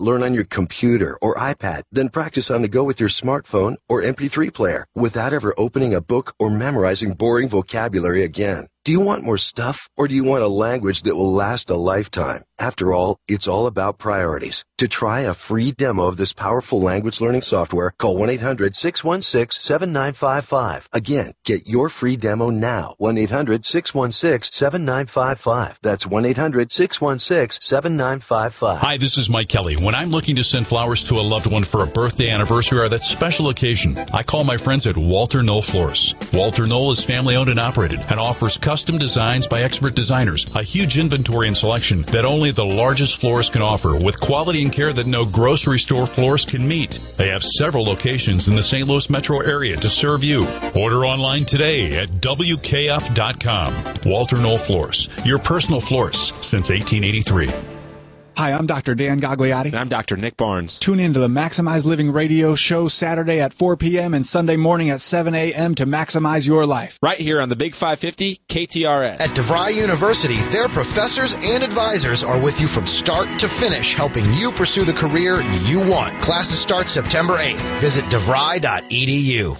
learn on your computer or iPad, then practice on the go with your smartphone or MP3 player without ever opening a book or memorizing boring vocabulary again. Do you want more stuff, or do you want a language that will last a lifetime? After all, it's all about priorities. To try a free demo of this powerful language learning software, call 1-800-616-7955. Again, get your free demo now. 1-800-616-7955. That's 1-800-616-7955. Hi, this is Mike Kelly. When I'm looking to send flowers to a loved one for a birthday, anniversary, or that special occasion, I call my friends at Walter Knoll Florists. Walter Knoll is family-owned and operated and offers custom designs by expert designers, a huge inventory and selection that only the largest florist can offer, with quality and care that no grocery store florist can meet. They have several locations in the St. Louis metro area to serve you. Order online today at WKF.com. Walter Knoll Florists, your personal florist since 1883. Hi, I'm Dr. Dan Gagliardi. And I'm Dr. Nick Barnes. Tune in to the Maximize Living radio show Saturday at 4 p.m. and Sunday morning at 7 a.m. to maximize your life. Right here on the Big 550 KTRS. At DeVry University, their professors and advisors are with you from start to finish, helping you pursue the career you want. Classes start September 8th. Visit devry.edu.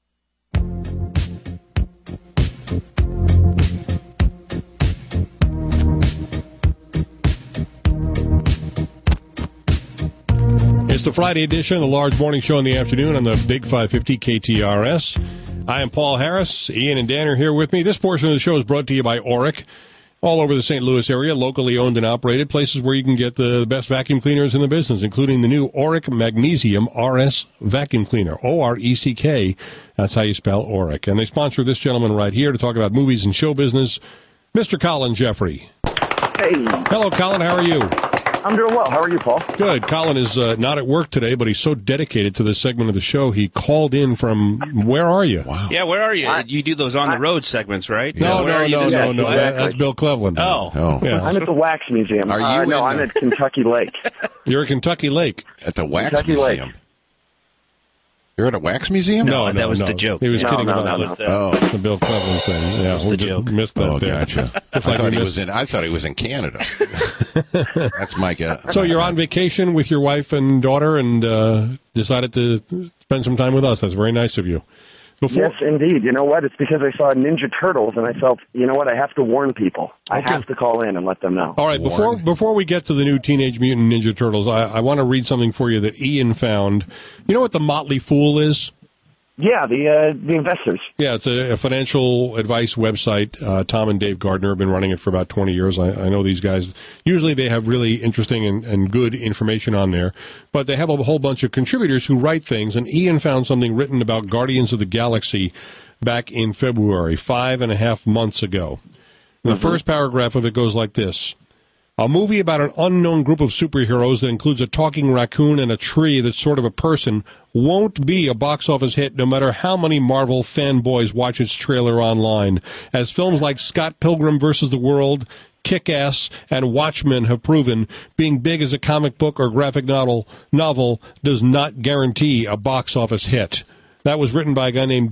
It's the Friday edition of the Large Morning Show in the afternoon on the Big 550 KTRS. I am Paul Harris. Ian and Dan are here with me. This portion of the show is brought to you by Auric. All over the St. Louis area, locally owned and operated, places where you can get the best vacuum cleaners in the business, including the new Auric Magnesium RS vacuum cleaner, O-R-E-C-K. That's how you spell Auric. And they sponsor this gentleman right here to talk about movies and show business, Mr. Colin Jeffrey. Hey. Hello, Colin. How are you? I'm doing well. How are you, Paul? Good. Colin is not at work today, but he's so dedicated to this segment of the show, he called in from, where are you? Wow. Yeah, where are you? You do those on-the-road segments, right? No. Exactly. That's Bill Cleveland. Oh. Yeah. I'm at the Wax Museum. Are you no, I'm at Kentucky Lake. You're at Kentucky Lake. At the Wax Kentucky Museum? Lake. You're at a wax museum? No, that was the joke. He was kidding about the Bill Cleveland thing. Yeah, we just missed that. Oh, gotcha. I thought he was in Canada. That's my guess. So you're on vacation with your wife and daughter and decided to spend some time with us. That's very nice of you. Yes, indeed. You know what? It's because I saw Ninja Turtles, and I felt, you know what? I have to warn people. I have to call in and let them know. All right, before we get to the new Teenage Mutant Ninja Turtles, I want to read something for you that Ian found. You know what the Motley Fool is? Yeah, the investors. Yeah, it's a financial advice website. Tom and Dave Gardner have been running it for about 20 years. I know these guys. Usually they have really interesting and good information on there, but they have a whole bunch of contributors who write things, and Ian found something written about Guardians of the Galaxy back in February, 5.5 months ago. The first paragraph of it goes like this. A movie about an unknown group of superheroes that includes a talking raccoon and a tree that's sort of a person won't be a box office hit no matter how many Marvel fanboys watch its trailer online, as films like Scott Pilgrim vs. the World, Kick-Ass, and Watchmen have proven. Being big as a comic book or graphic novel does not guarantee a box office hit. That was written by a guy named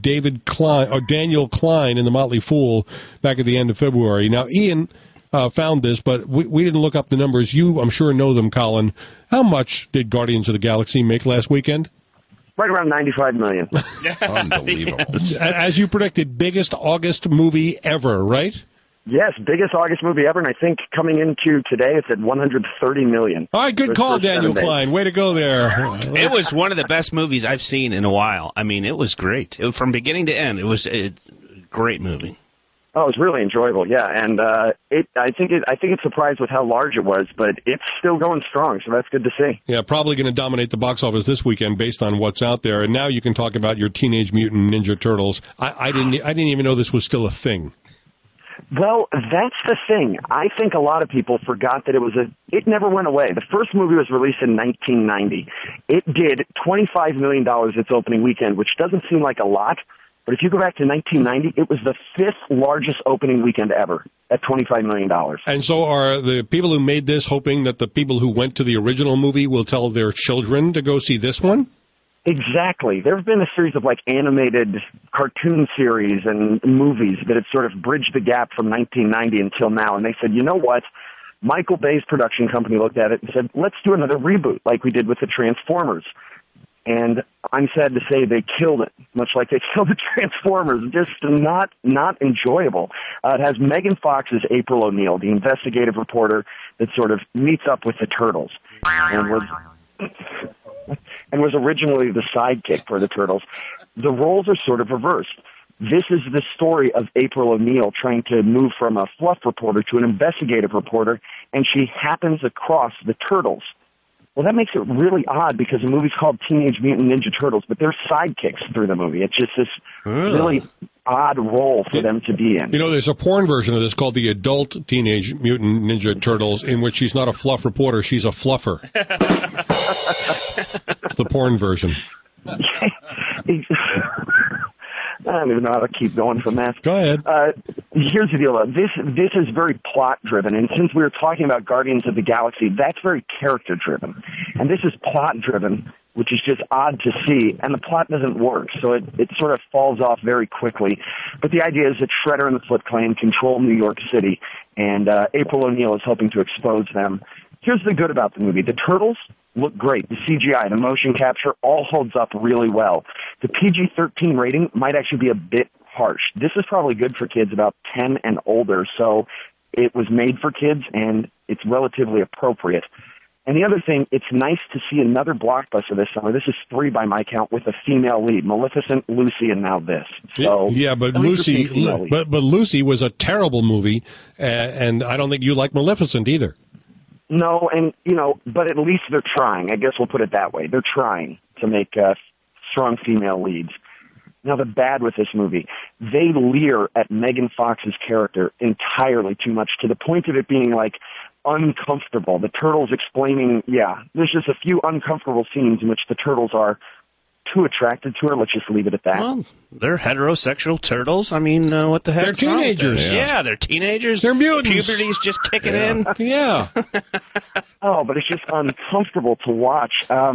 Daniel Klein in The Motley Fool back at the end of February. Now, Ian found this, but we didn't look up the numbers. You, I'm sure, know them, Colin. How much did Guardians of the Galaxy make last weekend? Right around $95 million. Unbelievable. As you predicted, biggest August movie ever, right? Yes, biggest August movie ever, and I think coming into today, it's at $130 million. All right, good call, Daniel Klein. Way to go there. It was one of the best movies I've seen in a while. I mean, it was great. From beginning to end, it was a great movie. Oh, it was really enjoyable, yeah, and I think it's surprised with how large it was, but it's still going strong, so that's good to see. Yeah, probably going to dominate the box office this weekend based on what's out there. And now you can talk about your Teenage Mutant Ninja Turtles. I didn't even know this was still a thing. Well, that's the thing. I think a lot of people forgot that it never went away. The first movie was released in 1990. It did $25 million its opening weekend, which doesn't seem like a lot. But if you go back to 1990, it was the 5th largest opening weekend ever at $25 million. And so are the people who made this hoping that the people who went to the original movie will tell their children to go see this one? Exactly. There have been a series of animated cartoon series and movies that have sort of bridged the gap from 1990 until now. And they said, you know what? Michael Bay's production company looked at it and said, let's do another reboot like we did with the Transformers. And I'm sad to say they killed it, much like they killed the Transformers. Just not enjoyable. It has Megan Fox as April O'Neil, the investigative reporter that sort of meets up with the Turtles, and was originally the sidekick for the Turtles. The roles are sort of reversed. This is the story of April O'Neil trying to move from a fluff reporter to an investigative reporter, and she happens across the Turtles. Well, that makes it really odd because the movie's called Teenage Mutant Ninja Turtles, but they're sidekicks through the movie. It's just this really odd role for them to be in. You know, there's a porn version of this called the Adult Teenage Mutant Ninja Turtles, in which she's not a fluff reporter, she's a fluffer. It's the porn version. I don't even know how to keep going from that. Go ahead. Here's the deal. This is very plot-driven, and since we were talking about Guardians of the Galaxy, that's very character-driven. And this is plot-driven, which is just odd to see, and the plot doesn't work, so it sort of falls off very quickly. But the idea is that Shredder and the Foot Clan control New York City, and April O'Neil is hoping to expose them. Here's the good about the movie. The Turtles look great. The CGI, the motion capture, all holds up really well. The PG-13 rating might actually be a bit harsh. This is probably good for kids about 10 and older, so it was made for kids, and it's relatively appropriate. And the other thing, it's nice to see another blockbuster this summer. This is 3 by my count with a female lead. Maleficent, Lucy, and now this. So yeah, but Lucy was a terrible movie, and I don't think you like Maleficent either. No, and, but at least they're trying. I guess we'll put it that way. They're trying to make strong female leads. Now, the bad with this movie, they leer at Megan Fox's character entirely too much, to the point of it being, uncomfortable. The Turtles explaining, there's just a few uncomfortable scenes in which the Turtles are too attracted to her. Let's just leave it at that. Well, they're heterosexual turtles. I mean, what the heck? They're teenagers. Yeah, they're teenagers. They're mutants. Puberty's just kicking in. Yeah. Oh, but it's just uncomfortable to watch.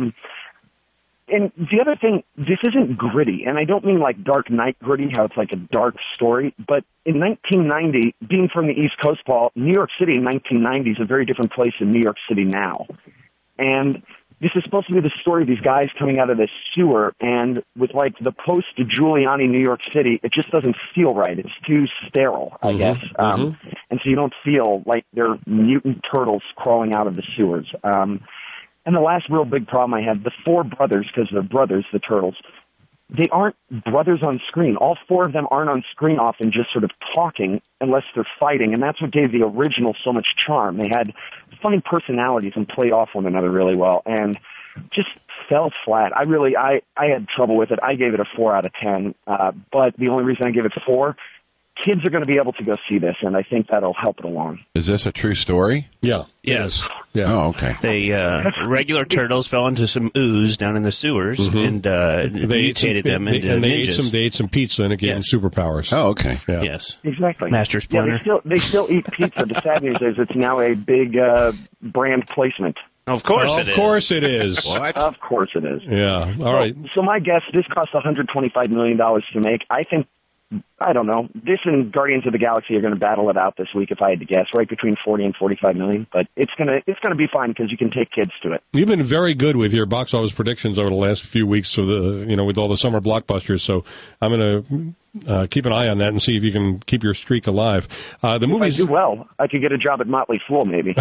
And the other thing, this isn't gritty, and I don't mean like Dark Knight gritty, how it's like a dark story, but in 1990, being from the East Coast, Paul, New York City in 1990 is a very different place than New York City now. And this is supposed to be the story of these guys coming out of this sewer, and with the post-Giuliani New York City, it just doesn't feel right. It's too sterile, I guess. And so you don't feel like they're mutant turtles crawling out of the sewers. And the last real big problem I had, the 4 brothers, because they're brothers, the Turtles, they aren't brothers on screen. All 4 of them aren't on screen often just sort of talking unless they're fighting, and that's what gave the original so much charm. They had funny personalities and played off one another really well, and just fell flat. I had trouble with it. I gave it a 4 out of 10, but the only reason I gave it 4, kids are going to be able to go see this, and I think that'll help it along. Is this a true story? Yeah. Yes. Yeah. Oh, okay. They regular turtles fell into some ooze down in the sewers and mutated them into ninjas. They ate some pizza and it gave them superpowers. Oh, okay. Yeah. Yes. Exactly. Master Splinter. Yeah, they still eat pizza. The sad news is it's now a big brand placement. Of course it is. Of course it is. What? Of course it is. Yeah. All right. So my guess, this cost $125 million to make. I don't know. This and Guardians of the Galaxy are going to battle it out this week, if I had to guess, right between 40 and 45 million. But it's gonna be fine because you can take kids to it. You've been very good with your box office predictions over the last few weeks of with all the summer blockbusters. So I'm going to keep an eye on that and see if you can keep your streak alive. The movies. If I do well, I could get a job at Motley Fool, maybe.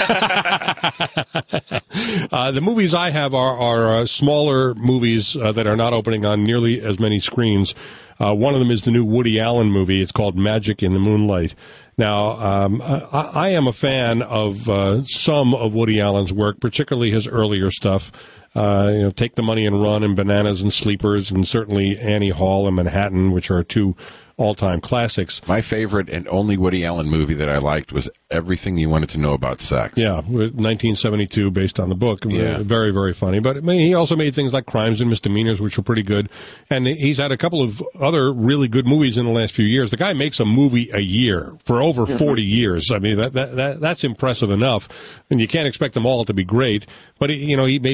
The movies I have are smaller movies that are not opening on nearly as many screens. One of them is the new Woody Allen movie. It's called Magic in the Moonlight. Now, I am a fan of some of Woody Allen's work, particularly his earlier stuff. Take the Money and Run and Bananas and Sleepers, and certainly Annie Hall and Manhattan, which are 2 all-time classics. My favorite and only Woody Allen movie that I liked was Everything You Wanted to Know About Sex. Yeah, 1972, based on the book. Yeah. Very, very funny. But he also made things like Crimes and Misdemeanors, which were pretty good. And he's had a couple of other really good movies in the last few years. The guy makes a movie a year for over 40 years. I mean, that's impressive enough. And you can't expect them all to be great. But, he made Blue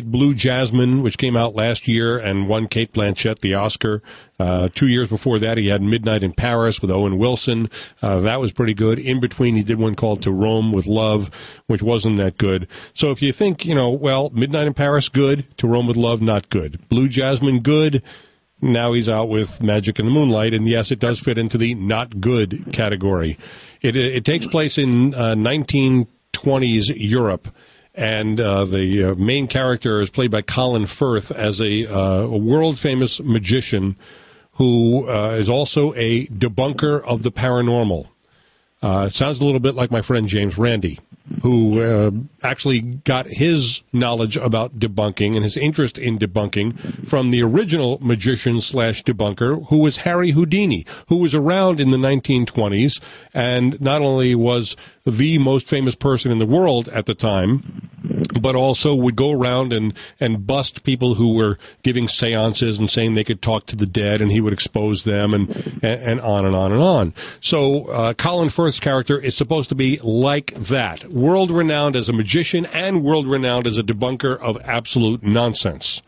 Jasmine, which came out last year and won Cate Blanchett the Oscar. 2 years before that, he had Midnight in Paris with Owen Wilson. That was pretty good. In between, he did one called To Rome with Love, which wasn't that good. So if you think, well, Midnight in Paris, good. To Rome with Love, not good. Blue Jasmine, good. Now he's out with Magic in the Moonlight, and yes, it does fit into the not good category. It takes place in 1920s Europe, and the main character is played by Colin Firth as a world-famous magician who is also a debunker of the paranormal. It sounds a little bit like my friend James Randi, who actually got his knowledge about debunking and his interest in debunking from the original magician/debunker, who was Harry Houdini, who was around in the 1920s and not only was the most famous person in the world at the time, but also would go around and bust people who were giving seances and saying they could talk to the dead, and he would expose them, and on and on and on. So Colin Firth's character is supposed to be like that, world-renowned as a magician and world-renowned as a debunker of absolute nonsense.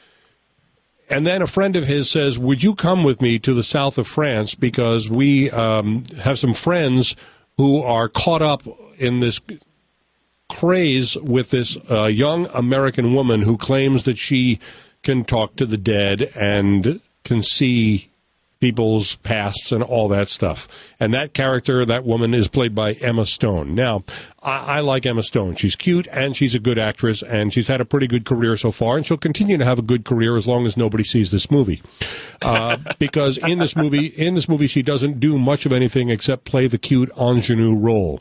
And then a friend of his says, would you come with me to the south of France, because we have some friends who are caught up in this craze with this young American woman who claims that she can talk to the dead and can see people's pasts and all that stuff. And that character, that woman, is played by Emma Stone. Now, I like Emma Stone. She's cute, and she's a good actress, and she's had a pretty good career so far, and she'll continue to have a good career as long as nobody sees this movie. Because in this movie, she doesn't do much of anything except play the cute ingenue role.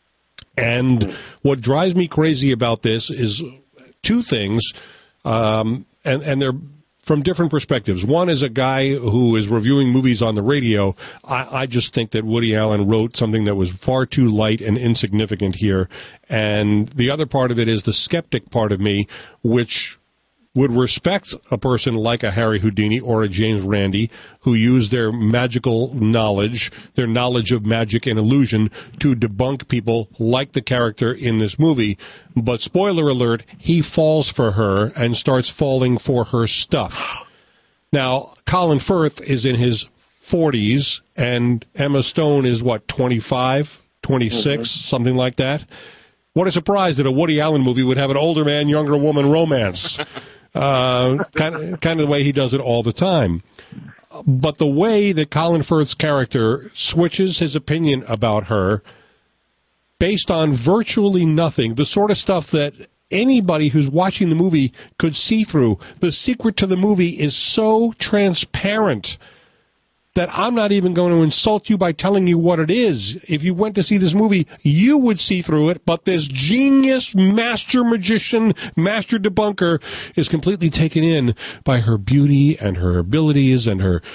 And what drives me crazy about this is two things, and they're from different perspectives. One is a guy who is reviewing movies on the radio. I just think that Woody Allen wrote something that was far too light and insignificant here. And the other part of it is the skeptic part of me, which would respect a person like a Harry Houdini or a James Randi who use their magical knowledge, their knowledge of magic and illusion, to debunk people like the character in this movie. But spoiler alert, he falls for her and starts falling for her stuff. Now, Colin Firth is in his 40s, and Emma Stone is, 25, 26, something like that? What a surprise that a Woody Allen movie would have an older man, younger woman romance. Kind of the way he does it all the time. But the way that Colin Firth's character switches his opinion about her based on virtually nothing, the sort of stuff that anybody who's watching the movie could see through. The secret to the movie is so transparent that I'm not even going to insult you by telling you what it is. If you went to see this movie, you would see through it, but this genius, master magician, master debunker is completely taken in by her beauty and her abilities and her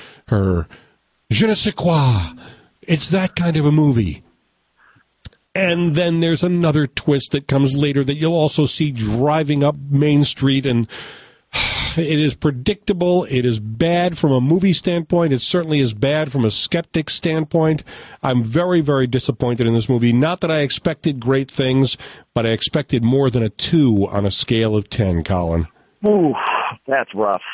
je ne sais quoi. It's that kind of a movie. And then there's another twist that comes later that you'll also see driving up Main Street, and it is predictable. It is bad from a movie standpoint. It certainly is bad from a skeptic standpoint. I'm very, very disappointed in this movie. Not that I expected great things, but I expected more than a 2 on a scale of 10, Colin. Ooh, that's rough.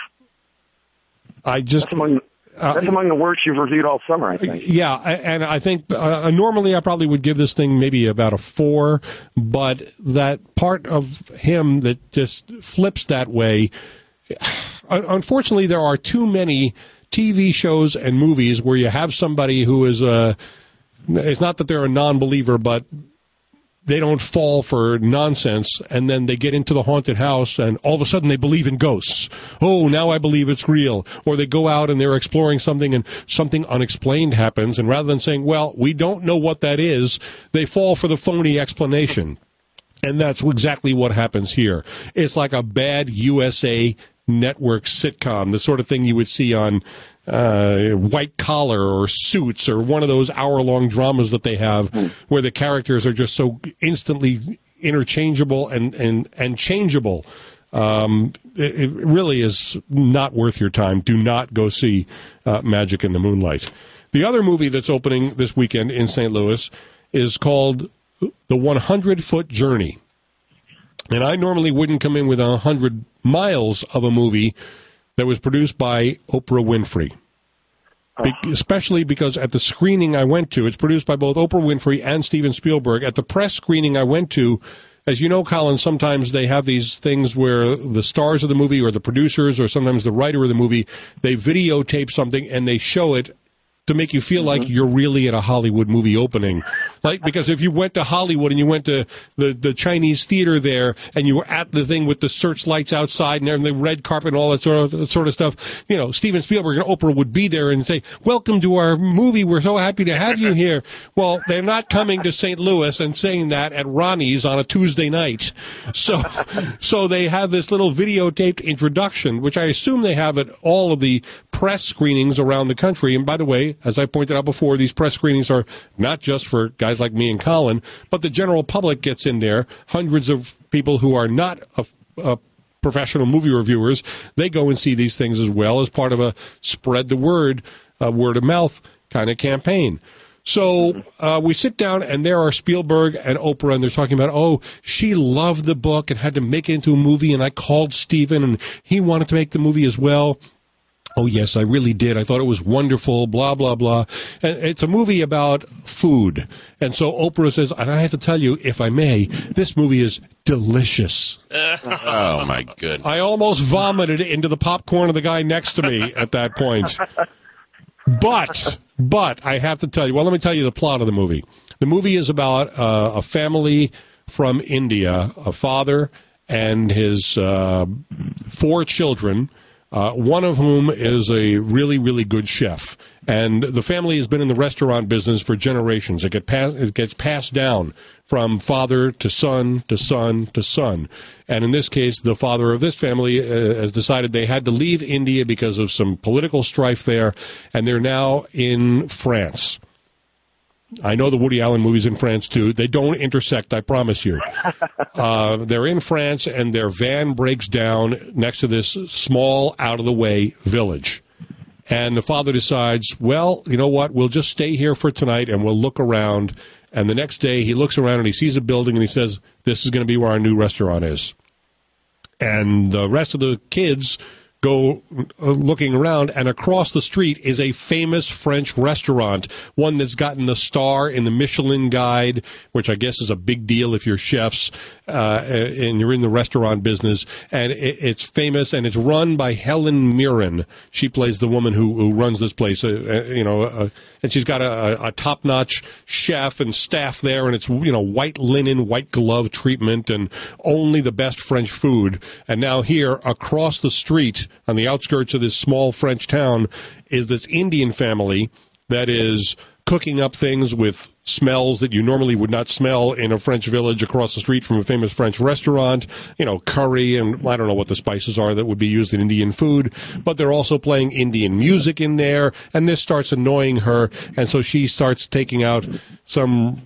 That's among the worst you've reviewed all summer, I think. Yeah, and I think normally I probably would give this thing maybe about a 4, but that part of him that just flips that way, unfortunately there are too many TV shows and movies where you have somebody who is it's not that they're a non-believer, but they don't fall for nonsense, and then they get into the haunted house, and all of a sudden they believe in ghosts. Oh, now I believe it's real. Or they go out and they're exploring something, and something unexplained happens, and rather than saying, well, we don't know what that is, they fall for the phony explanation. And that's exactly what happens here. It's like a bad USA Network sitcom, the sort of thing you would see on White Collar or Suits or one of those hour-long dramas that they have where the characters are just so instantly interchangeable and changeable. It really is not worth your time. Do not go see Magic in the Moonlight. The other movie that's opening this weekend in St. Louis is called The 100-Foot Journey. And I normally wouldn't come in with a 100 miles of a movie that was produced by Oprah Winfrey. Especially because at the screening I went to, it's produced by both Oprah Winfrey and Steven Spielberg. At the press screening I went to, as you know, Colin, sometimes they have these things where the stars of the movie or the producers or sometimes the writer of the movie, they videotape something and they show it to make you feel like you're really at a Hollywood movie opening. Like, because if you went to Hollywood and you went to the Chinese theater there and you were at the thing with the searchlights outside and the red carpet and all that sort of stuff, you know, Steven Spielberg and Oprah would be there and say, "Welcome to our movie. We're so happy to have you here." Well, they're not coming to St. Louis and saying that at Ronnie's on a Tuesday night. So they have this little videotaped introduction, which I assume they have at all of the press screenings around the country. And by the way, as I pointed out before, these press screenings are not just for guys like me and Colin, but the general public gets in there. Hundreds of people who are not professional movie reviewers, they go and see these things as well as part of a spread the word, word of mouth kind of campaign. So we sit down, and there are Spielberg and Oprah, and they're talking about, oh, she loved the book and had to make it into a movie, and I called Steven, and he wanted to make the movie as well. Oh, yes, I really did. I thought it was wonderful, blah, blah, blah. And it's a movie about food. And so Oprah says, and I have to tell you, if I may, this movie is delicious. Oh, my goodness. I almost vomited into the popcorn of the guy next to me at that point. But I have to tell you, well, let me tell you the plot of the movie. The movie is about a family from India, a father and his 4 children, one of whom is a really, really good chef. And the family has been in the restaurant business for generations. It gets passed down from father to son to son to son. And in this case, the father of this family has decided they had to leave India because of some political strife there, and they're now in France. I know the Woody Allen movies in France, too. They don't intersect, I promise you. They're in France, and their van breaks down next to this small, out-of-the-way village. And the father decides, well, you know what, we'll just stay here for tonight, and we'll look around. And the next day, he looks around, and he sees a building, and he says, this is going to be where our new restaurant is. And the rest of the kids go looking around, and across the street is a famous French restaurant, one that's gotten the star in the Michelin Guide, which I guess is a big deal if you're chefs and you're in the restaurant business. And it's famous, and it's run by Helen Mirren. She plays the woman who runs this place, and she's got a top-notch chef and staff there, and it's, white linen, white glove treatment, and only the best French food. And now here, across the street, on the outskirts of this small French town, is this Indian family that is cooking up things with smells that you normally would not smell in a French village across the street from a famous French restaurant, curry, and I don't know what the spices are that would be used in Indian food, but they're also playing Indian music in there, and this starts annoying her, and so she starts taking out some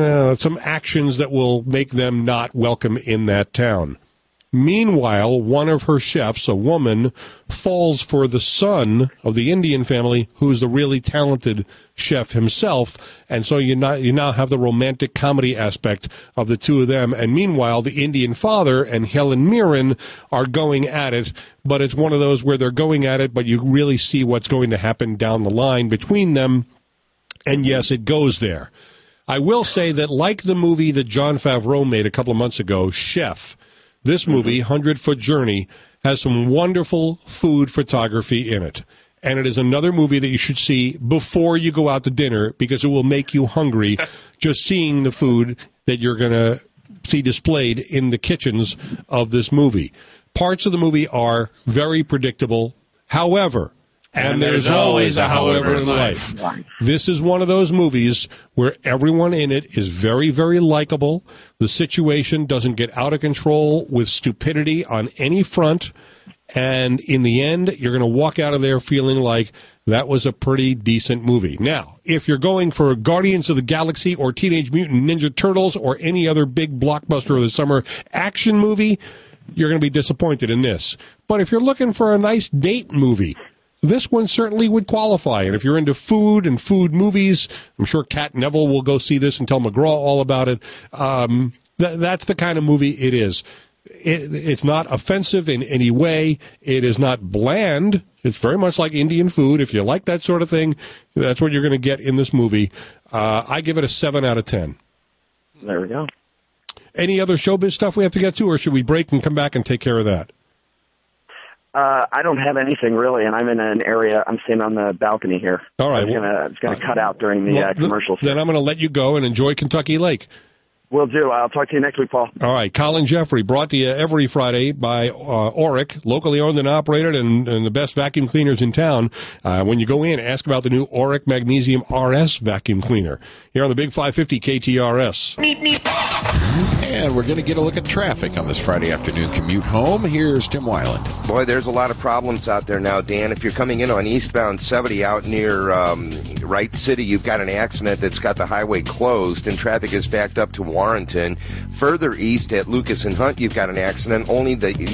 actions that will make them not welcome in that town. Meanwhile, one of her chefs, a woman, falls for the son of the Indian family, who's a really talented chef himself, and so you now have the romantic comedy aspect of the two of them. And meanwhile, the Indian father and Helen Mirren are going at it, but it's one of those where they're going at it, but you really see what's going to happen down the line between them, and yes, it goes there. I will say that, like the movie that Jon Favreau made a couple of months ago, Chef, this movie, 100-Foot Journey, has some wonderful food photography in it. And it is another movie that you should see before you go out to dinner, because it will make you hungry just seeing the food that you're going to see displayed in the kitchens of this movie. Parts of the movie are very predictable. However, and there's always a however in life. This is one of those movies where everyone in it is very, very likable. The situation doesn't get out of control with stupidity on any front. And in the end, you're going to walk out of there feeling like that was a pretty decent movie. Now, if you're going for Guardians of the Galaxy or Teenage Mutant Ninja Turtles or any other big blockbuster of the summer action movie, you're going to be disappointed in this. But if you're looking for a nice date movie, this one certainly would qualify. And if you're into food and food movies, I'm sure Kat Neville will go see this and tell McGraw all about it. That's the kind of movie it is. It's not offensive in any way. It is not bland. It's very much like Indian food. If you like that sort of thing, that's what you're going to get in this movie. I give it a 7 out of 10. There we go. Any other showbiz stuff we have to get to, or should we break and come back and take care of that? I don't have anything really, and I'm in an area. I'm sitting on the balcony here. All right. It's going to cut out during the commercials. Then I'm going to let you go and enjoy Kentucky Lake. Will do. I'll talk to you next week, Paul. All right. Colin Jeffrey, brought to you every Friday by Oric, locally owned and operated, and the best vacuum cleaners in town. When you go in, ask about the new Oric Magnesium RS vacuum cleaner. Here on the Big 550 KTRS. Meep, meep. And we're going to get a look at traffic on this Friday afternoon commute home. Here's Tim Weiland. Boy, there's a lot of problems out there now, Dan. If you're coming in on eastbound 70 out near Wright City, you've got an accident that's got the highway closed, and traffic is backed up to Warrenton. Further east at Lucas and Hunt, you've got an accident. Only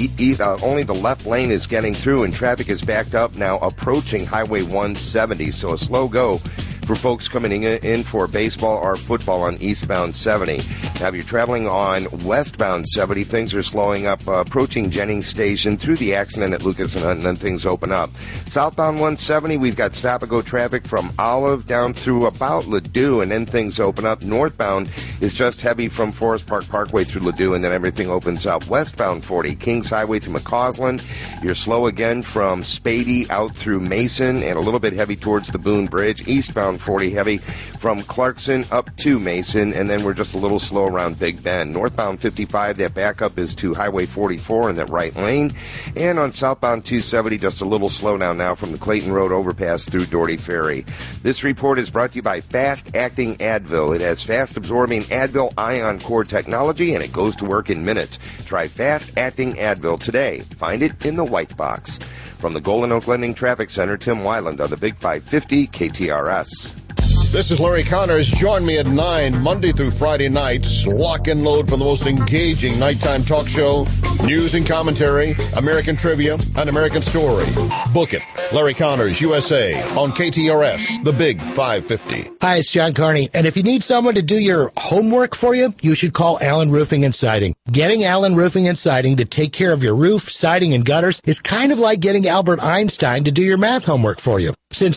the left lane is getting through, and traffic is backed up now approaching Highway 170. So a slow go for folks coming in for baseball or football on eastbound 70. Now, if you're traveling on westbound 70, things are slowing up, approaching Jennings Station through the accident at Lucas and Hunt, and then things open up. Southbound 170, we've got stop-and-go traffic from Olive down through about Ladue, and then things open up. Northbound is just heavy from Forest Park Parkway through Ladue, and then everything opens up. Westbound 40, Kings Highway to McCausland. You're slow again from Spady out through Mason, and a little bit heavy towards the Boone Bridge. Eastbound 40 heavy from Clarkson up to Mason, and then we're just a little slow around Big Bend. Northbound 55, that backup is to Highway 44 in that right lane. And on southbound 270, just a little slowdown now from the Clayton Road overpass through Doherty Ferry. This report is brought to you by Fast Acting Advil. It has fast-absorbing Advil Ion Core technology, and it goes to work in minutes. Try Fast Acting Advil today. Find it in the white box. From the Golden Oak Lending Traffic Center, Tim Weiland on the Big 550 KTRS. This is Larry Connors. Join me at 9 Monday through Friday nights. Lock and load for the most engaging nighttime talk show, news and commentary, American trivia, and American story. Book it. Larry Connors, USA, on KTRS, the Big 550. Hi, it's John Carney. And if you need someone to do your homework for you, you should call Allen Roofing and Siding. Getting Allen Roofing and Siding to take care of your roof, siding, and gutters is kind of like getting Albert Einstein to do your math homework for you. Since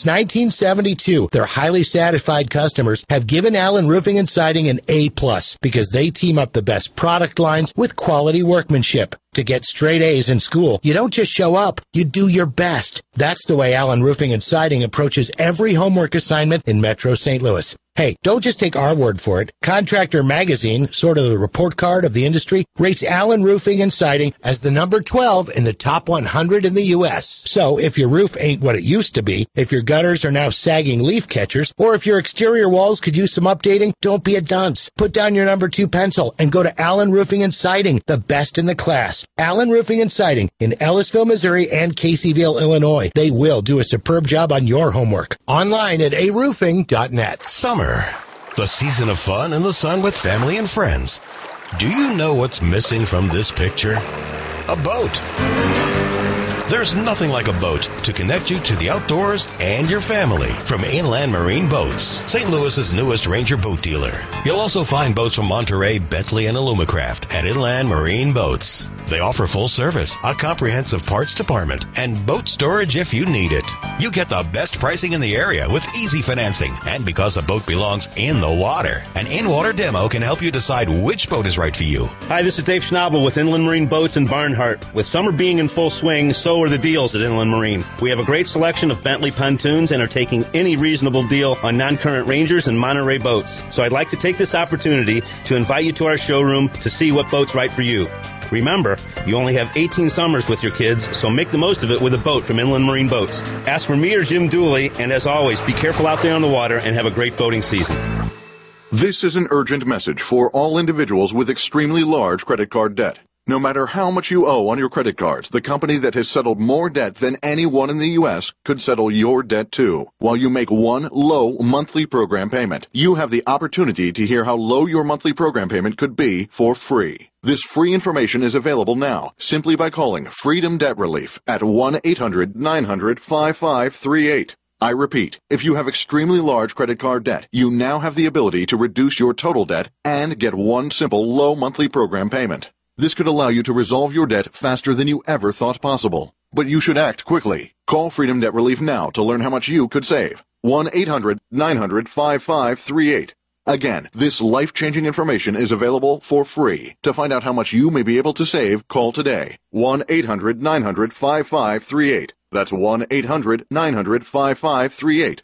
1972, their highly satisfied customers have given Allen Roofing and Siding an A+ because they team up the best product lines with quality workmanship. To get straight A's in school, you don't just show up, you do your best. That's the way Allen Roofing and Siding approaches every homework assignment in Metro St. Louis. Hey, don't just take our word for it. Contractor Magazine, sort of the report card of the industry, rates Allen Roofing and Siding as the number 12 in the top 100 in the U.S. So if your roof ain't what it used to be, if your gutters are now sagging leaf catchers, or if your exterior walls could use some updating, don't be a dunce. Put down your number 2 pencil and go to Allen Roofing and Siding, the best in the class. Allen Roofing and Siding in Ellisville, Missouri and Caseyville, Illinois. They will do a superb job on your homework. Online at aroofing.net. Summer, the season of fun in the sun with family and friends. Do you know what's missing from this picture? A boat. There's nothing like a boat to connect you to the outdoors and your family. From Inland Marine Boats, St. Louis's newest Ranger boat dealer. You'll also find boats from Monterey, Bentley, and Alumacraft at Inland Marine Boats. They offer full service, a comprehensive parts department, and boat storage if you need it. You get the best pricing in the area with easy financing. And because a boat belongs in the water, an in-water demo can help you decide which boat is right for you. Hi, this is Dave Schnabel with Inland Marine Boats in Barnhart. With summer being in full swing, so are the deals at Inland Marine. We have a great selection of Bentley pontoons and are taking any reasonable deal on non-current Rangers and Monterey boats. So I'd like to take this opportunity to invite you to our showroom to see what boat's right for you. Remember, you only have 18 summers with your kids, so make the most of it with a boat from Inland Marine Boats. Ask for me or Jim Dooley, and as always, be careful out there on the water and have a great boating season. This is an urgent message for all individuals with extremely large credit card debt. No matter how much you owe on your credit cards, the company that has settled more debt than anyone in the U.S. could settle your debt too. While you make one low monthly program payment, you have the opportunity to hear how low your monthly program payment could be for free. This free information is available now simply by calling Freedom Debt Relief at 1-800-900-5538. I repeat, if you have extremely large credit card debt, you now have the ability to reduce your total debt and get one simple low monthly program payment. This could allow you to resolve your debt faster than you ever thought possible. But you should act quickly. Call Freedom Debt Relief now to learn how much you could save. 1-800-900-5538. Again, this life-changing information is available for free. To find out how much you may be able to save, call today. 1-800-900-5538. That's 1-800-900-5538.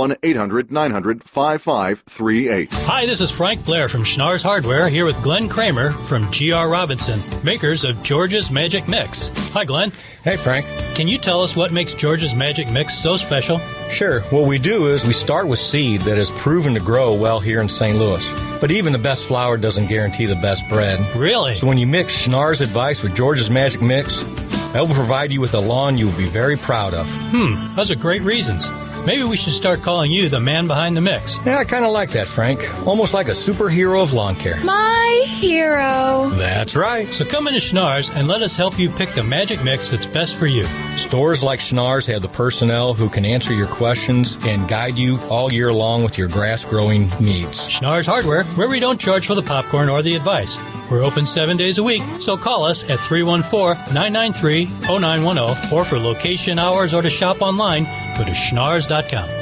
1-800-900-5538. Hi, this is Frank Blair from Schnarr's Hardware, here with Glenn Kramer from G.R. Robinson, makers of George's Magic Mix. Hi, Glenn. Hey, Frank. Can you tell us what makes George's Magic Mix so special? Sure. What we do is we start with seed that is proven to grow well here in St. Louis. But even the best flour doesn't guarantee the best bread. Really? So when you mix Schnarr's advice with George's Magic Mix, that will provide you with a lawn you'll be very proud of. Those are great reasons. Maybe we should start calling you the man behind the mix. Yeah, I kind of like that, Frank. Almost like a superhero of lawn care. My hero. That's right. So come into Schnarr's and let us help you pick the magic mix that's best for you. Stores like Schnarr's have the personnel who can answer your questions and guide you all year long with your grass-growing needs. Schnarr's Hardware, where we don't charge for the popcorn or the advice. We're open 7 days a week, so call us at 314-993-0910, or for location hours or to shop online, go to schnarrs.com.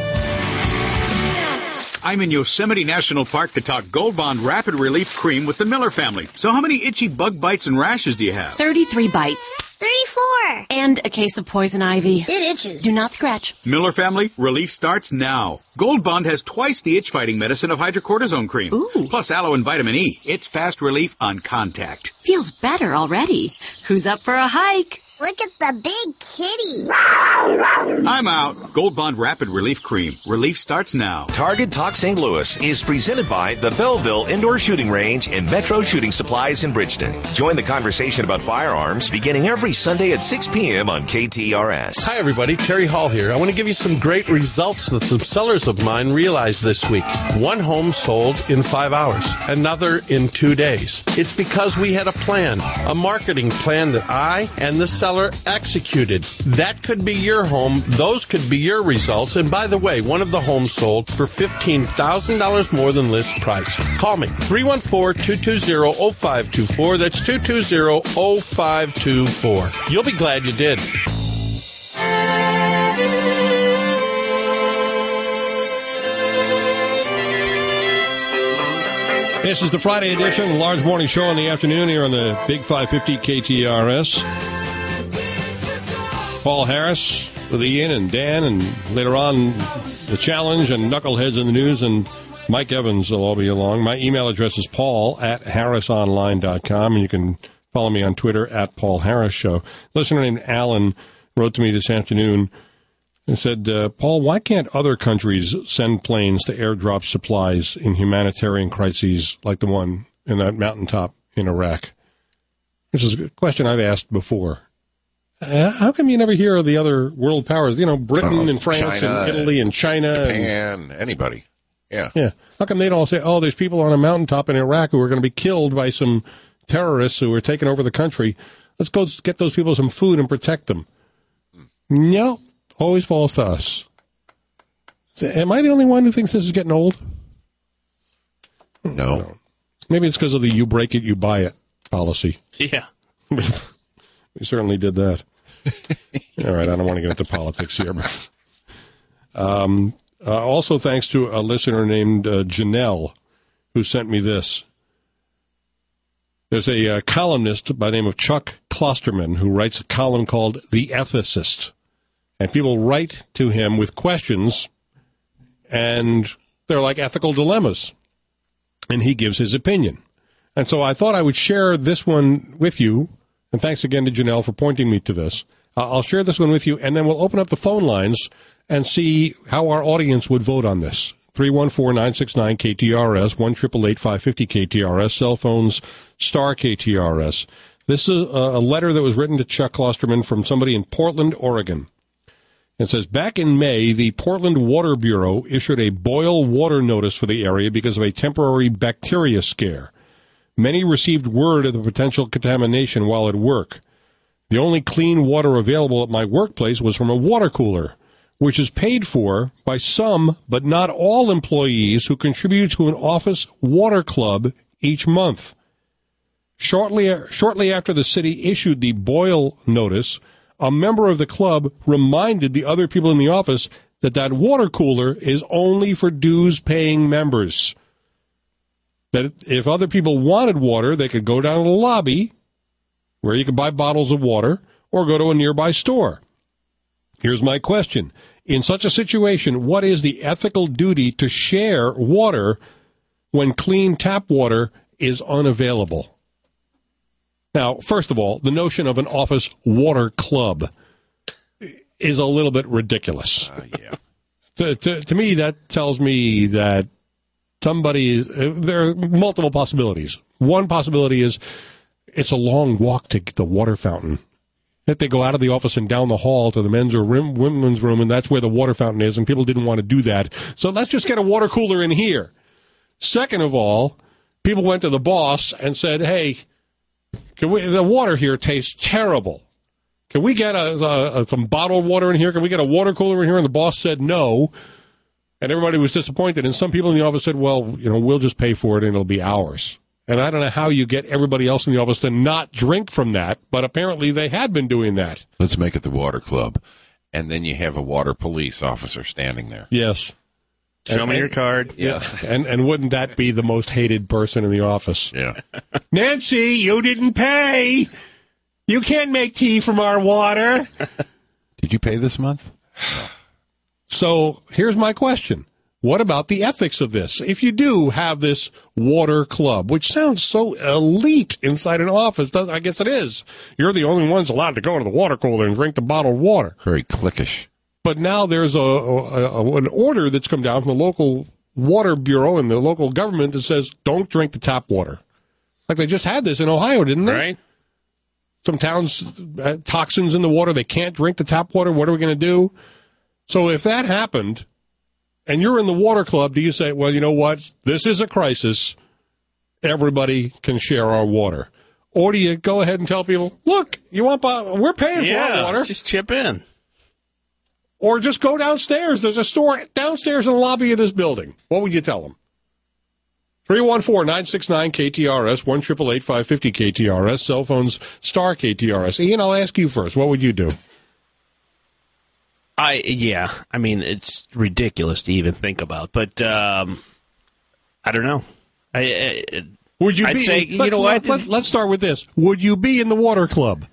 I'm in Yosemite National Park to talk Gold Bond Rapid Relief Cream with the Miller family. So how many itchy bug bites and rashes do you have? 33 bites. 34. And a case of poison ivy. It itches. Do not scratch. Miller family, relief starts now. Gold Bond has twice the itch-fighting medicine of hydrocortisone cream. Ooh. Plus aloe and vitamin E. It's fast relief on contact. Feels better already. Who's up for a hike? Look at the big kitty. I'm out. Gold Bond Rapid Relief Cream. Relief starts now. Target Talk St. Louis is presented by the Belleville Indoor Shooting Range and Metro Shooting Supplies in Bridgeton. Join the conversation about firearms beginning every Sunday at 6 p.m. on KTRS. Hi, everybody. Terry Hall here. I want to give you some great results that some sellers of mine realized this week. One home sold in 5 hours, another in 2 days. It's because we had a plan, a marketing plan that I and the seller executed. That could be your home. Those could be your results. And by the way, one of the homes sold for $15,000 more than list price. Call me, 314-220-0524. That's 220-0524. You'll be glad you did. This is the Friday edition of the Large Morning Show in the afternoon here on the Big 550 KTRS. Paul Harris with Ian and Dan, and later on the Challenge and Knuckleheads in the News, and Mike Evans will all be along. My email address is paul@harrisonline.com, and you can follow me on Twitter @PaulHarrisShow. A listener named Alan wrote to me this afternoon and said, Paul, why can't other countries send planes to airdrop supplies in humanitarian crises like the one in that mountaintop in Iraq? This is a question I've asked before. How come you never hear of the other world powers? You know, Britain and France China, and Italy and China. Japan, anybody. Yeah. Yeah. How come they don't say, oh, there's people on a mountaintop in Iraq who are going to be killed by some terrorists who are taking over the country. Let's go get those people some food and protect them. No, always falls to us. Am I the only one who thinks this is getting old? No. Maybe it's because of the you break it, you buy it policy. Yeah. We certainly did that. All right, I don't want to get into politics here. But, also thanks to a listener named Janelle, who sent me this. There's a columnist by the name of Chuck Klosterman who writes a column called The Ethicist. And people write to him with questions, and they're like ethical dilemmas. And he gives his opinion. And so I thought I would share this one with you. And thanks again to Janelle for pointing me to this. I'll share this one with you, and then we'll open up the phone lines and see how our audience would vote on this. 314-969-KTRS, 1-888-550-KTRS, cell phones, star KTRS. This is a letter that was written to Chuck Klosterman from somebody in Portland, Oregon. It says, back in May, the Portland Water Bureau issued a boil water notice for the area because of a temporary bacteria scare. Many received word of the potential contamination while at work. The only clean water available at my workplace was from a water cooler, which is paid for by some, but not all employees who contribute to an office water club each month. Shortly after the city issued the Boyle notice, a member of the club reminded the other people in the office that water cooler is only for dues-paying members. That if other people wanted water, they could go down to the lobby, where you can buy bottles of water, or go to a nearby store. Here's my question. In such a situation, what is the ethical duty to share water when clean tap water is unavailable? Now, first of all, the notion of an office water club is a little bit ridiculous. Yeah. To me, that tells me that there are multiple possibilities. One possibility is it's a long walk to the water fountain. That they go out of the office and down the hall to the men's or women's room, and that's where the water fountain is, and people didn't want to do that. So let's just get a water cooler in here. Second of all, people went to the boss and said, hey, the water here tastes terrible. Can we get some bottled water in here? Can we get a water cooler in here? And the boss said no, and everybody was disappointed. And some people in the office said, well, we'll just pay for it and it'll be ours. And I don't know how you get everybody else in the office to not drink from that, but apparently they had been doing that. Let's make it the water club. And then you have a water police officer standing there. Yes. Show me your card. Yes. And wouldn't that be the most hated person in the office? Yeah. Nancy, you didn't pay. You can't make tea from our water. Did you pay this month? So here's my question. What about the ethics of this? If you do have this water club, which sounds so elite inside an office, I guess it is. You're the only ones allowed to go into the water cooler and drink the bottled water. Very cliquish. But now there's an order that's come down from the local water bureau and the local government that says, don't drink the tap water. Like they just had this in Ohio, didn't they? Right. Some towns, toxins in the water, they can't drink the tap water. What are we going to do? So if that happened, and you're in the water club, do you say, well, you know what? This is a crisis. Everybody can share our water. Or do you go ahead and tell people, look, we're paying for our water. Just chip in. Or just go downstairs. There's a store downstairs in the lobby of this building. What would you tell them? 314-969-KTRS, 1-888-550-KTRS, cell phones, star KTRS. Ian, I'll ask you first. What would you do? I mean, it's ridiculous to even think about, but I don't know. Would you I'd be? Say, you know what? Let's start with this. Would you be in the water club?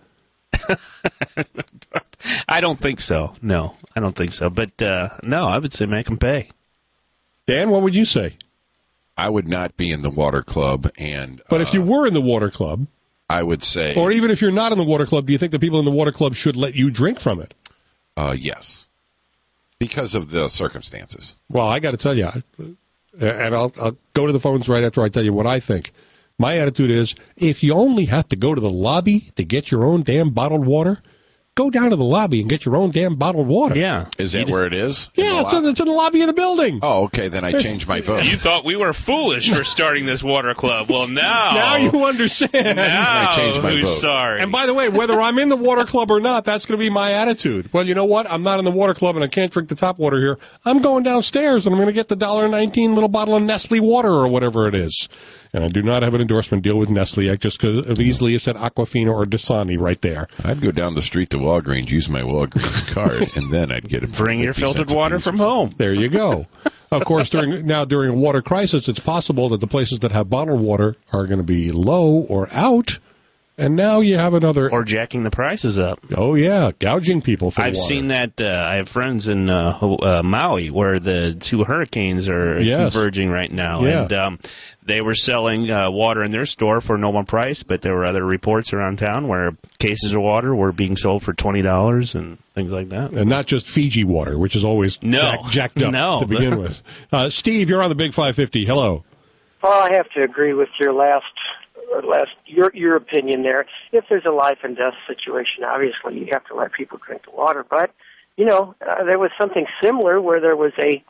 I don't think so. No, I don't think so. But no, I would say make them pay. Dan, what would you say? I would not be in the water club, but if you were in the water club, I would say, or even if you're not in the water club, do you think the people in the water club should let you drink from it? Yes, because of the circumstances. Well, I got to tell you, and I'll go to the phones right after I tell you what I think. My attitude is, if you only have to go to the lobby to get your own damn bottled water, go down to the lobby and get your own damn bottled water. Yeah. Is that where it is? Yeah, it's in the lobby of the building. Oh, okay, then I changed my vote. You thought we were foolish for starting this water club. Well, now you understand. Now I changed my vote. Sorry. And by the way, whether I'm in the water club or not, that's going to be my attitude. Well, you know what? I'm not in the water club and I can't drink the tap water here. I'm going downstairs and I'm going to get the $1.19 little bottle of Nestle water or whatever it is. And I do not have an endorsement deal with Nestle. I just could have easily said Aquafina or Dasani right there. I'd go down the street to Walgreens, use my Walgreens card, and then I'd get it. Bring your filtered water from home. There you go. Of course, during a water crisis, it's possible that the places that have bottled water are going to be low or out. And now you have another... Or jacking the prices up. Oh, yeah, gouging people for I've water. seen that. I have friends in Maui where the two hurricanes are converging right now. Yeah. And they were selling water in their store for a normal price, but there were other reports around town where cases of water were being sold for $20 and things like that. And not just Fiji water, which is always jacked up to begin with. Steve, you're on the Big 550. Hello. Well, I have to agree with your your opinion there. If there's a life and death situation, obviously you have to let people drink the water. But there was something similar where there was a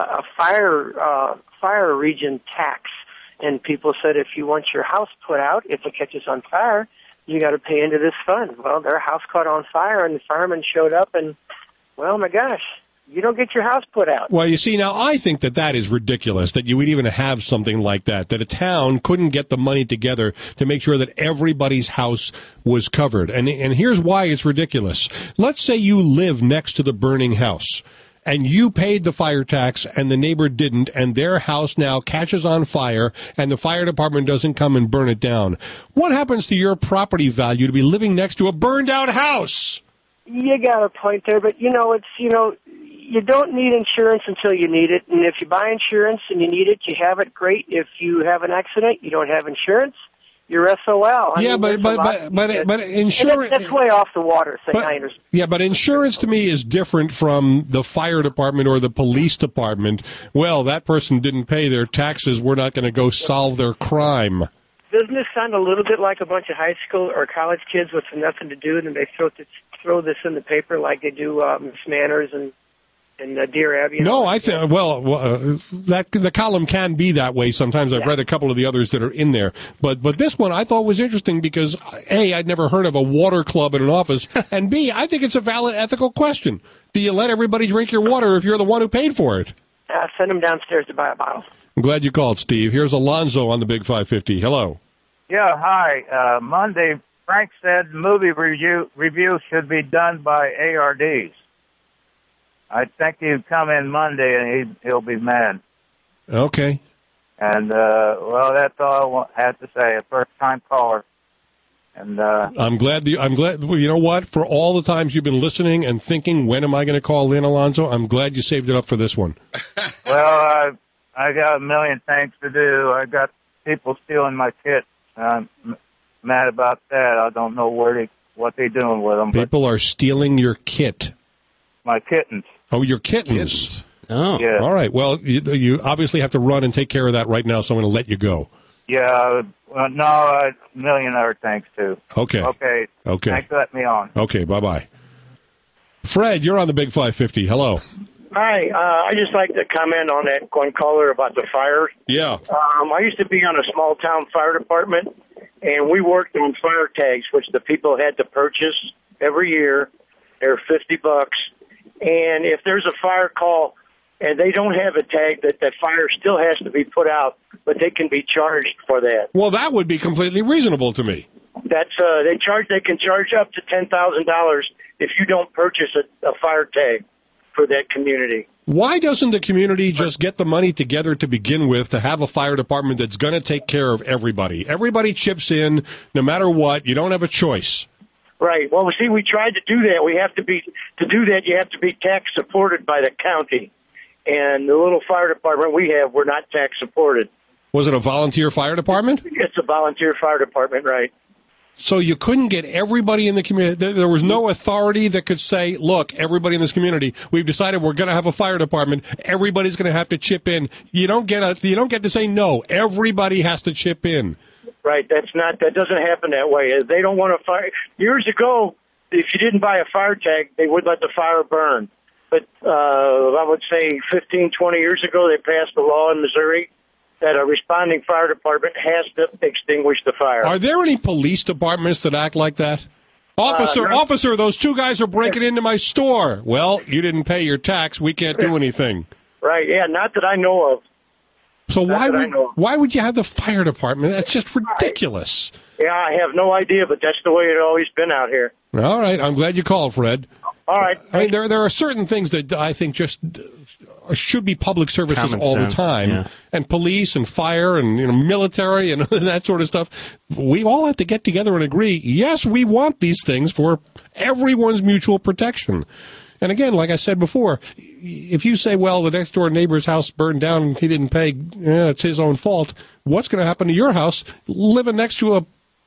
fire region tax, and people said if you want your house put out, if it catches on fire, you got to pay into this fund. Well, their house caught on fire, and the firemen showed up, and well, my gosh, you don't get your house put out. Well, you see, now I think that is ridiculous, that you would even have something like that a town couldn't get the money together to make sure that everybody's house was covered. And here's why it's ridiculous. Let's say you live next to the burning house, and you paid the fire tax and the neighbor didn't, and their house now catches on fire and the fire department doesn't come and burn it down. What happens to your property value to be living next to a burned out house? You got a point there, but you don't need insurance until you need it. And if you buy insurance and you need it, you have it, great. If you have an accident, you don't have insurance, you're SOL. But insurance... That's way off the water, I understand. Yeah, but insurance to me is different from the fire department or the police department. Well, that person didn't pay their taxes, we're not going to go solve their crime. Doesn't this sound a little bit like a bunch of high school or college kids with nothing to do, and they throw this in the paper like they do Miss Manners and Dear Abby? No, I think that the column can be that way sometimes. I've read a couple of the others that are in there, but this one I thought was interesting because A, I'd never heard of a water club in an office, and B, I think it's a valid ethical question. Do you let everybody drink your water if you're the one who paid for it? Send them downstairs to buy a bottle. I'm glad you called, Steve. Here's Alonzo on the Big 550. Hello. Yeah, hi. Monday, Frank said movie review should be done by ARDs. I think he'd come in Monday and he'll be mad. Okay. And, that's all I had to say. A first-time caller. And I'm glad. Well, you know what? For all the times you've been listening and thinking, when am I going to call in, Alonzo? I'm glad you saved it up for this one. Well, I got a million things to do. I got people stealing my kit. I'm mad about that. I don't know what they're doing with them. People are stealing your kit. My kittens. Oh, your kittens. Oh. Yeah. All right. Well, you obviously have to run and take care of that right now, so I'm going to let you go. Yeah. No, a million other things, too. Okay. Okay. Thanks for letting me on. Okay. Bye-bye. Fred, you're on the Big 550. Hello. Hi, I just like to comment on that one caller about the fire. Yeah. I used to be on a small town fire department, and we worked on fire tags, which the people had to purchase every year. They're $50, and if there's a fire call and they don't have a tag, that fire still has to be put out, but they can be charged for that. Well, that would be completely reasonable to me. That's they can charge up to $10,000 if you don't purchase a fire tag for that community. Why doesn't the community just get the money together to begin with to have a fire department that's going to take care of everybody? Everybody chips in, no matter what. You don't have a choice. Right. Well, see, we tried to do that. To do that, you have to be tax supported by the county. And the little fire department we have, we're not tax supported. Was it a volunteer fire department? It's a volunteer fire department, right. So you couldn't get everybody in the community. There was no authority that could say, look, everybody in this community, we've decided we're going to have a fire department. Everybody's going to have to chip in. You don't get to say no. Everybody has to chip in. Right. That doesn't happen that way. They don't want to fire. Years ago, if you didn't buy a fire tag, they would let the fire burn. But I would say 15, 20 years ago, they passed a law in Missouri that a responding fire department has to extinguish the fire. Are there any police departments that act like that? Officer, those two guys are breaking into my store. Well, you didn't pay your tax. We can't do anything. Right, yeah, not that I know of. So why would you have the fire department? That's just ridiculous. Yeah, I have no idea, but that's the way it's always been out here. All right, I'm glad you called, Fred. All right. I mean, there are certain things that I think just should be public services Common all sense, the time, yeah. And police and fire and military and that sort of stuff. We all have to get together and agree. Yes, we want these things for everyone's mutual protection. And again, like I said before, if you say, well, the next door neighbor's house burned down and he didn't pay, it's his own fault. What's going to happen to your house living next to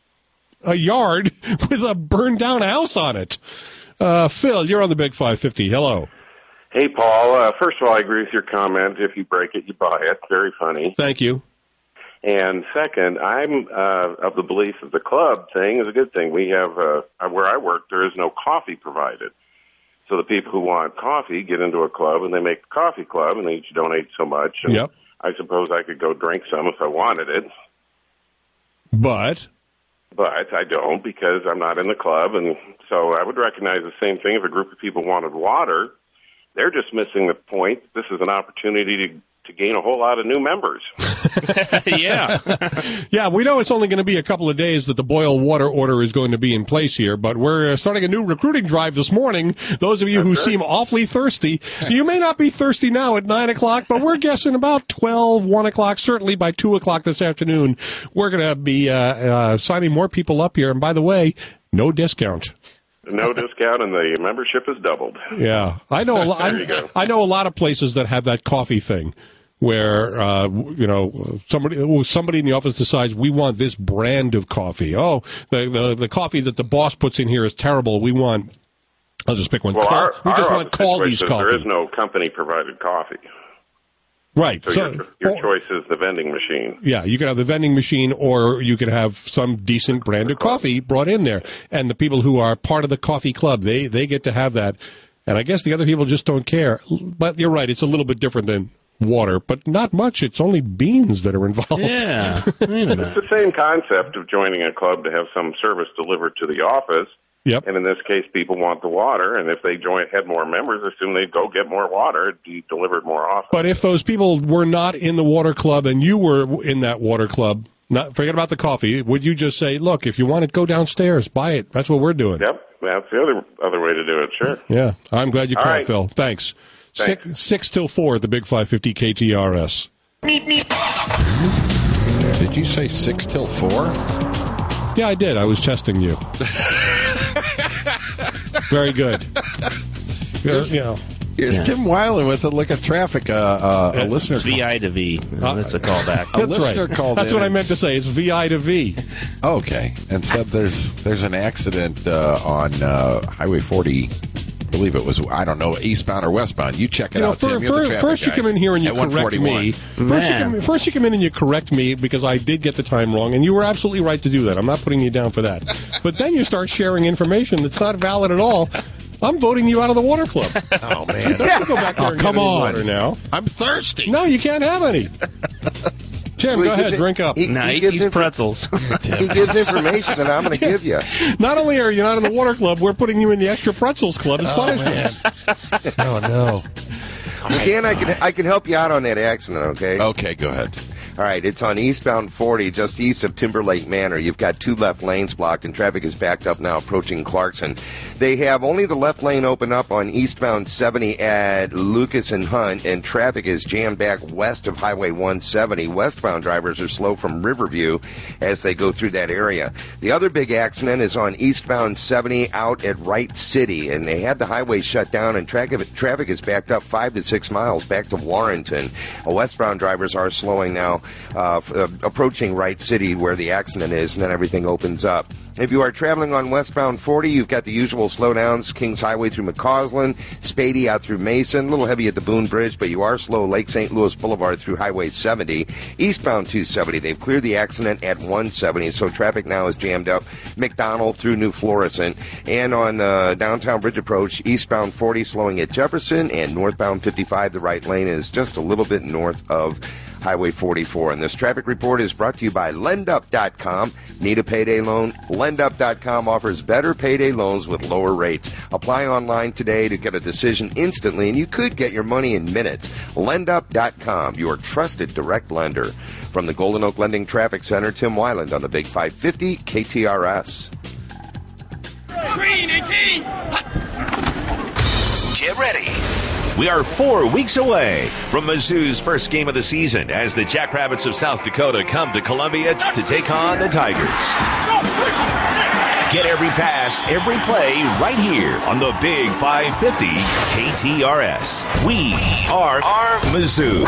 a yard with a burned down house on it? Phil, you're on the Big 550. Hello. Hey, Paul. First of all, I agree with your comment. If you break it, you buy it. Very funny. Thank you. And second, I'm of the belief that the club thing is a good thing. We have, where I work, there is no coffee provided. So the people who want coffee get into a club, and they make a coffee club, and they each donate so much. And yep. I suppose I could go drink some if I wanted it. But I don't, because I'm not in the club. And so I would recognize the same thing if a group of people wanted water. They're just missing the point. This is an opportunity to gain a whole lot of new members. Yeah. Yeah, we know it's only going to be a couple of days that the boil water order is going to be in place here, but we're starting a new recruiting drive this morning. Those of you who seem awfully thirsty, you may not be thirsty now at 9 o'clock, but we're guessing about 12, 1 o'clock, certainly by 2 o'clock this afternoon, we're going to be signing more people up here. And by the way, no discount. No discount, and the membership is doubled. Yeah, I know. I know a lot of places that have that coffee thing, where somebody in the office decides we want this brand of coffee. Oh, the coffee that the boss puts in here is terrible. We want. I'll just pick one. Well, we just want Caldi's coffee. There is no company-provided coffee. Right. So your choice is the vending machine. Yeah, you can have the vending machine, or you can have some decent branded coffee brought in there. And the people who are part of the coffee club, they get to have that. And I guess the other people just don't care. But you're right, it's a little bit different than water, but not much. It's only beans that are involved. Yeah. It's the same concept of joining a club to have some service delivered to the office. Yep. And in this case, people want the water, and if they had more members, assume they'd go get more water. It'd be delivered more often. But if those people were not in the water club and you were in that water club, forget about the coffee, would you just say, look, if you want it, go downstairs, buy it? That's what we're doing. Yep, that's the other way to do it, sure. Yeah, I'm glad you All called, right. Phil. Thanks. 6 till 4 at the Big 550 KTRS. Did you say 6 till 4? Yeah, I did. I was testing you. Very good. Here's Tim Weiland with a look at traffic. A listener. It's VI to V. That's a callback. A listener called That's in what I and- meant to say. It's VI to V. Okay, and said there's an accident on Highway 40. I believe it was, I don't know, eastbound or westbound. You check it out, Tim. You're the traffic First you guy come in here and you at correct 141. me. First you come in and you correct me because I did get the time wrong, and you were absolutely right to do that. I'm not putting you down for that. But then you start sharing information that's not valid at all. I'm voting you out of the water club. Oh, man. Don't go back there and come get any on. water now. I'm thirsty. No, you can't have any. Tim, go ahead, drink up. He gives pretzels. He gives information that I'm going to give you. Not only are you not in the water club, we're putting you in the extra pretzels club as punishment. Oh, no. Dan, I can help you out on that accident, okay? Okay, go ahead. All right, it's on eastbound 40, just east of Timberlake Manor. You've got 2 left lanes blocked, and traffic is backed up now approaching Clarkson. They have only the left lane open up on eastbound 70 at Lucas and Hunt, and traffic is jammed back west of Highway 170. Westbound drivers are slow from Riverview as they go through that area. The other big accident is on eastbound 70 out at Wright City, and they had the highway shut down, and traffic is backed up 5 to 6 miles back to Warrenton. Westbound drivers are slowing now, approaching Wright City where the accident is, and then everything opens up. If you are traveling on westbound 40, you've got the usual slowdowns, Kings Highway through McCausland, Spady out through Mason, a little heavy at the Boone Bridge, but you are slow Lake St. Louis Boulevard through Highway 70. Eastbound 270, they've cleared the accident at 170, so traffic now is jammed up. McDonald through New Florissant, and on downtown bridge approach, eastbound 40 slowing at Jefferson, and northbound 55, the right lane is just a little bit north of Highway 44. And this traffic report is brought to you by LendUp.com. Need a payday loan? LendUp.com offers better payday loans with lower rates. Apply online today to get a decision instantly, and you could get your money in minutes. LendUp.com, your trusted direct lender. From the Golden Oak Lending Traffic Center, Tim Weiland on the Big 550 KTRS. Green 18! Get ready. We are 4 weeks away from Mizzou's first game of the season as the Jackrabbits of South Dakota come to Columbia to take on the Tigers. Get every pass, every play right here on the Big 550 KTRS. We are Mizzou.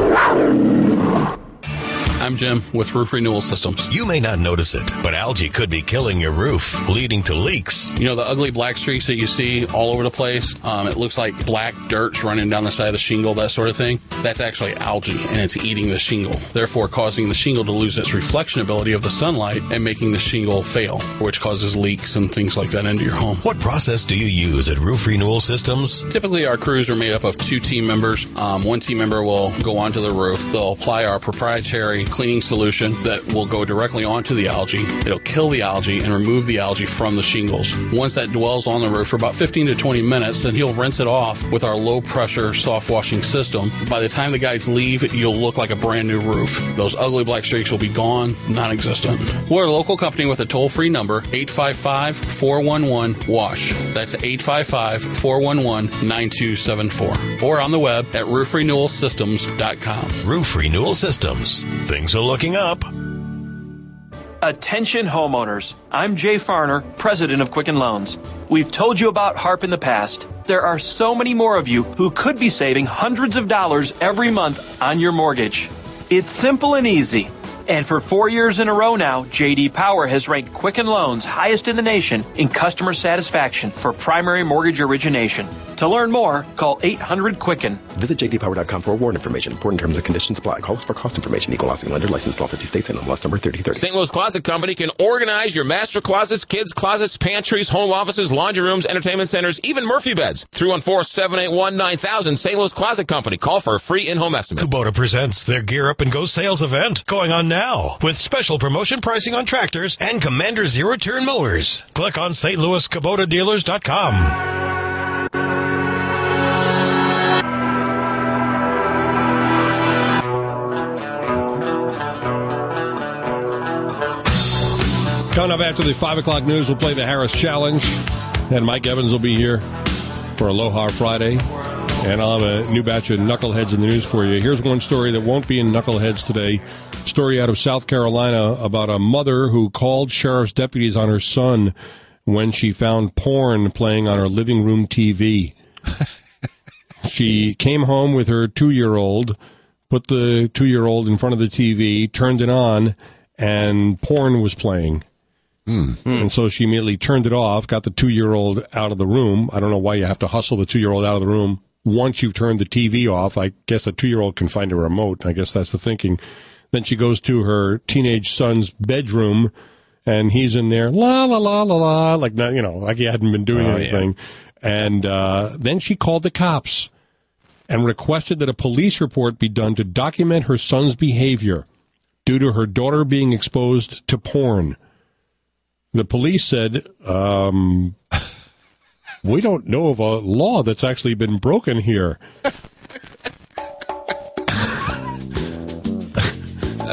I'm Jim with Roof Renewal Systems. You may not notice it, but algae could be killing your roof, leading to leaks. You know the ugly black streaks that you see all over the place? It looks like black dirt running down the side of the shingle, that sort of thing. That's actually algae, and it's eating the shingle, therefore causing the shingle to lose its reflection ability of the sunlight and making the shingle fail, which causes leaks and things like that into your home. What process do you use at Roof Renewal Systems? Typically, our crews are made up of 2 team members. One team member will go onto the roof. They'll apply our proprietary cleaning solution that will go directly onto the algae. It'll kill the algae and remove the algae from the shingles. Once that dwells on the roof for about 15 to 20 minutes, then he'll rinse it off with our low-pressure soft washing system. By the time the guys leave, you'll look like a brand new roof. Those ugly black streaks will be gone, non-existent. We're a local company with a toll-free number, 855-411-WASH. That's 855-411-9274. Or on the web at roofrenewalsystems.com. Roof Renewal Systems. Things are looking up. Attention homeowners. I'm Jay Farner, president of Quicken Loans. We've told you about HARP in the past. There are so many more of you who could be saving hundreds of dollars every month on your mortgage. It's simple and easy. And for 4 years in a row now, J.D. Power has ranked Quicken Loans highest in the nation in customer satisfaction for primary mortgage origination. To learn more, call 800-QUICKEN. Visit jdpower.com for award information. Important terms and conditions apply. Call us for cost information. Equal housing lender. Licensed in all 50 states and MLS number 3030. St. Louis Closet Company can organize your master closets, kids' closets, pantries, home offices, laundry rooms, entertainment centers, even Murphy beds. 314-781-9000. St. Louis Closet Company. Call for a free in-home estimate. Kubota presents their Gear Up and Go sales event going on now with special promotion pricing on tractors and Commander zero-turn mowers. Click on stlouiskubotadealers.com. Coming up after the 5 o'clock news, we'll play the Harris Challenge, and Mike Evans will be here for Aloha Friday, and I'll have a new batch of Knuckleheads in the news for you. Here's one story that won't be in Knuckleheads today. Story out of South Carolina about a mother who called sheriff's deputies on her son when she found porn playing on her living room TV. She came home with her 2-year-old, put the 2-year-old in front of the TV, turned it on, and porn was playing. And so she immediately turned it off, got the 2-year-old out of the room. I don't know why you have to hustle the 2-year-old out of the room. Once you've turned the TV off, I guess the 2-year-old can find a remote. I guess that's the thinking. Then she goes to her teenage son's bedroom, and he's in there, la, la, la, la, la, like, like he hadn't been doing anything. Yeah. And then she called the cops and requested that a police report be done to document her son's behavior due to her daughter being exposed to porn. The police said, we don't know of a law that's actually been broken here.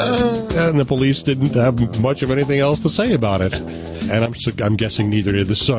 And the police didn't have much of anything else to say about it. And I'm guessing neither did the son.